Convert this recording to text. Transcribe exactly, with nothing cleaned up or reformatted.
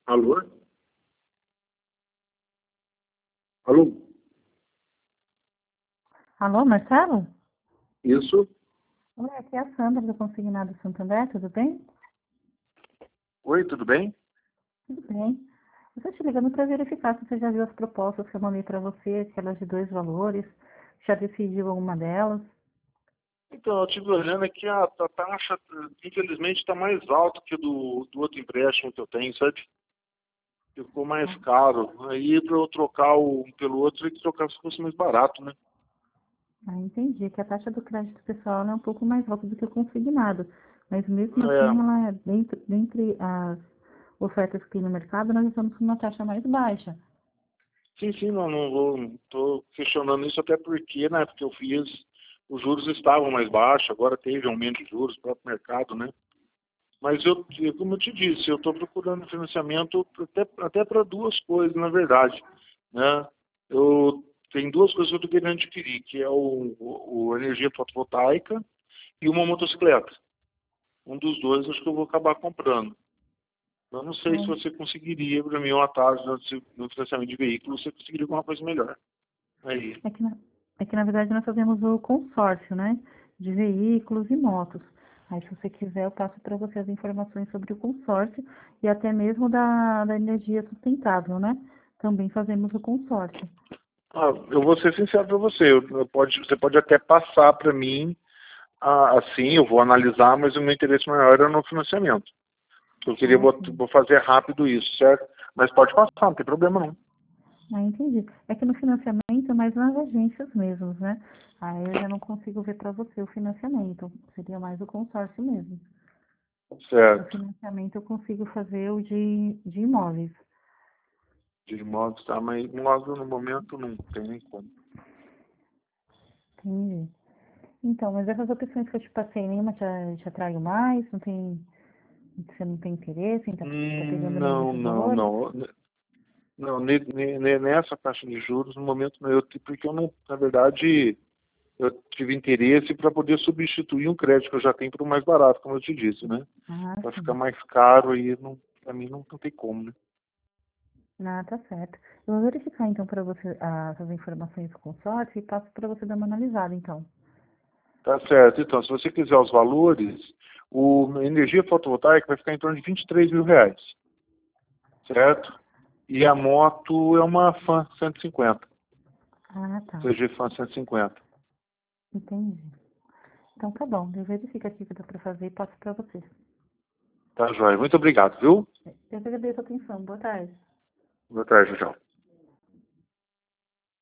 Alô? Alô? Alô, Marcelo? Isso? Oi, aqui é a Sandra do Consignado Santander, tudo bem? Oi, tudo bem? Tudo bem. Eu estou te ligando para verificar se você já viu as propostas que eu mandei para você, aquelas de dois valores, já decidiu alguma delas. Então, eu estive olhando aqui, a, a taxa, infelizmente, está mais alta que do, do outro empréstimo que eu tenho, sabe? Ficou mais Ah, caro. Aí, para eu trocar um pelo outro, eu tinha que trocar se fosse mais barato, né? ah, entendi que a taxa do crédito pessoal ela é um pouco mais alta do que o consignado, mas mesmo assim É, ela é dentro, dentre as ofertas que tem no mercado, nós estamos com uma taxa mais baixa. sim, sim, não, não vou, não estou questionando isso até porque, né, porque eu fiz, os juros estavam mais baixos, agora teve aumento de juros, o próprio mercado, né? Mas eu, como eu te disse, eu estou procurando financiamento até, até para duas coisas, na verdade, né? Eu tenho duas coisas que eu estou querendo adquirir, que é o, o, o energia fotovoltaica e uma motocicleta. Um dos dois acho que eu vou acabar comprando. Eu não sei se Então, você conseguiria, para mim, um atalho no no financiamento de veículos, você conseguiria alguma coisa melhor. Aí. É que, na, é que na verdade nós fazemos o consórcio, né? De veículos e motos. Aí se você quiser eu passo para você as informações sobre o consórcio e até mesmo da, da energia sustentável, né? Também fazemos o consórcio. Ah, eu vou ser sincero para você, eu, eu pode, você pode até passar para mim, ah, assim, eu vou analisar, mas o meu interesse maior era no financiamento. Eu queria Ah, bot- sim. vou fazer rápido isso, certo? Mas pode passar, não tem problema não. Ah, entendi. É que no financiamento é mais nas agências mesmo, né? Aí eu já não consigo ver para você o financiamento. Seria mais o consórcio mesmo. O Certo. financiamento eu consigo fazer o de, de imóveis. De modo, tá, mas imóvel no momento não tem nem como. Entendi. Então, mas essas opções que eu te passei, nenhuma te, te atraiu mais? Não tem, você não tem interesse em estar tá, tá Hum, pegando nenhum não, desses não, valores? não. Não, ne- ne- ne- nessa taxa de juros, no momento não, eu, porque eu não, na verdade, eu tive interesse para poder substituir um crédito que eu já tenho por um mais barato, como eu te disse, né? Ah, Para ficar sim. mais caro aí, não, para mim não, não tem como, né? Ah, tá certo. Eu vou verificar então para você ah, essas informações do consórcio e passo para você dar uma analisada, então. Tá certo. Então, se você quiser os valores, o a energia fotovoltaica vai ficar em torno de vinte e três mil reais, certo? E a moto é uma Fan cento e cinquenta, Ah, tá. C G Fan cento e cinquenta. Entendi. Então tá bom. Eu verifico aqui o que dá para fazer e passo para você. Tá, joia. Muito obrigado, viu? Eu que agradeço a atenção. Boa tarde. Boa tarde, tchau.